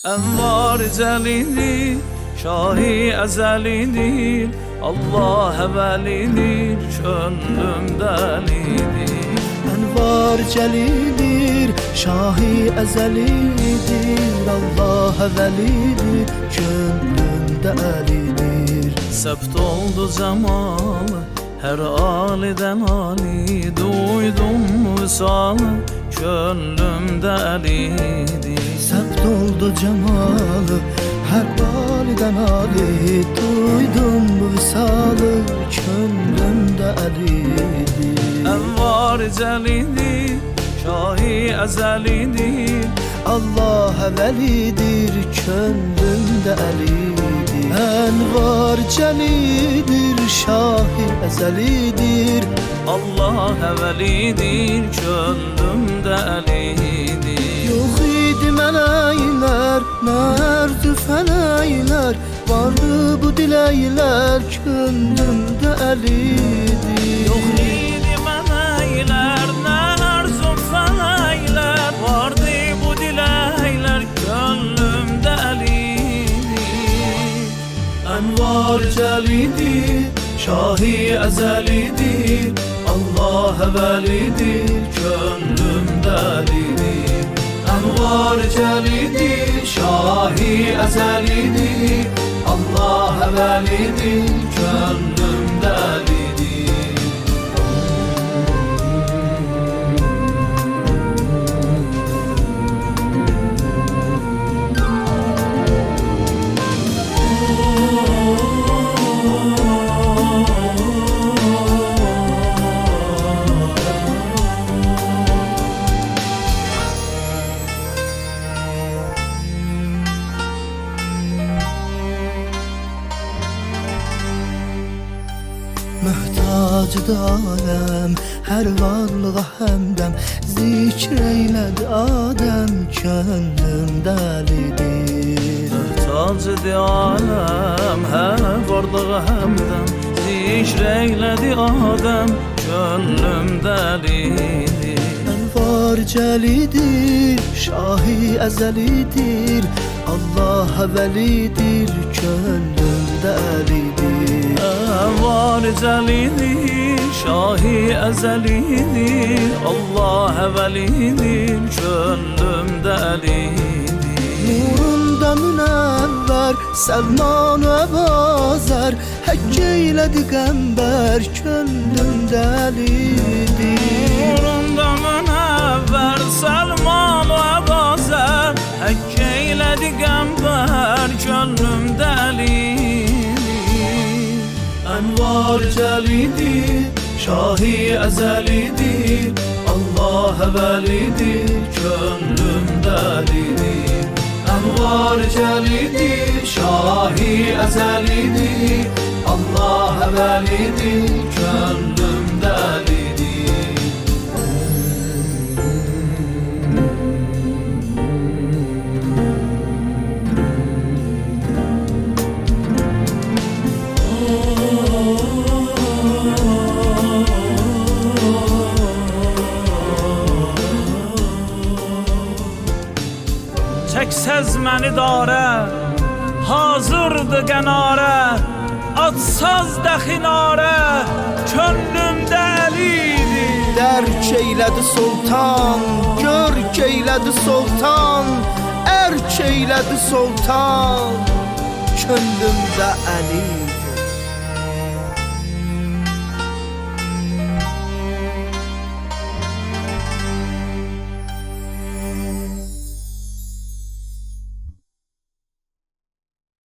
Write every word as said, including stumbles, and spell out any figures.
Envar cəlidir, şahi əzəlidir, Allah əvvəlidir, könlüm dəlidir. Envar cəlidir, şahi əzəlidir, Allah əvvəlidir, könlümdə əlidir. Səbt oldu cəmalı, hər alidən ali, duydum vüsalı, könlümdə əlidir. Səbt oldu cemalı, hər alidən ali, duydum vüsalı, könlümdə əlidir. Envar cəlidir, şahi əzəlidir, Allah əvvəlidir, könlümdə əlidir. Envar cəlidir, şahi əzəlidir, Allah əvvəlidir, könlümdə əlidir. yox idi mələklər, nə ərzü fələklər, vardı bu diləklər, könlümdə əlidir. Yox idi mələklər, nə arzum fələklər, vardı bu diləklər, könlümdə əlidir. Envar cəlidir, şahi əzəlidir, Allah əvvəlidir, könlümdə əlidir. Envar cəlidir, şahi əzəlidir, Allah əvvəlidir, könlümdə əlidir. Möhtacıdır aləm, hər varlığa həmdəm, zikr eylədi Adəm, könlümdə əlidir. Möhtacıdır aləm, hər varlığa həmdəm, zikr eylədi Adəm, könlümdə əlidir. Envar cəlidir, şahi əzəlidir, Allah əvvəlidir, könlümdə əlidir. Envar cəlidir, şahi əzəlidir, Allah əvvəlidir, könlümdə əlidir. Nurunda münəvvər, Səlman və Əbazər, həkk eylədi qəmbər, könlümdə əlidir. Nurunda münəvvər, Səlman və Əbazər, həkk eylədi qəmbər, könlümdə əlidir. Envar cəlidir, şahi əzəlidir, Allah əvvəlidir, könlümdə əlidir. Envar cəlidir, şahi əzəlidir, Allah əvvəlidir, könlümdə əlidir. Çəksəz məni darə, hazırdı qənarə, atsaz dəxinarə, könlümdə əlidir. Dərk eylədi sultan, görk eylədi sultan, ərk eylədi sultan, könlümdə əlidir.